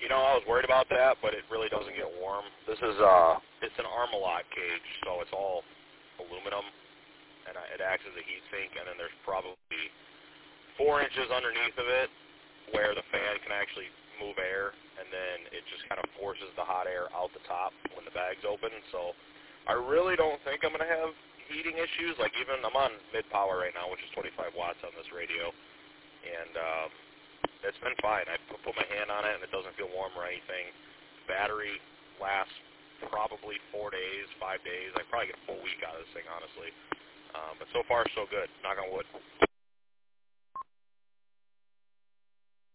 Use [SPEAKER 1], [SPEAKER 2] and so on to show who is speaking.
[SPEAKER 1] You know, I was worried about that, but it really doesn't get warm. This is it's an Armalite cage, so it's all aluminum, and it acts as a heat sink, and then there's probably 4 inches underneath of it where the fan can actually move air, and then it just kind of forces the hot air out the top when the bag's open. So I really don't think I'm going to have heating issues. Like, even I'm on mid-power right now, which is 25 watts on this radio, and it's been fine. I put my hand on it, and it doesn't feel warm or anything. Battery lasts probably 4 days, 5 days. I probably get a full week out of this thing, honestly. But so far, so good. Knock on wood.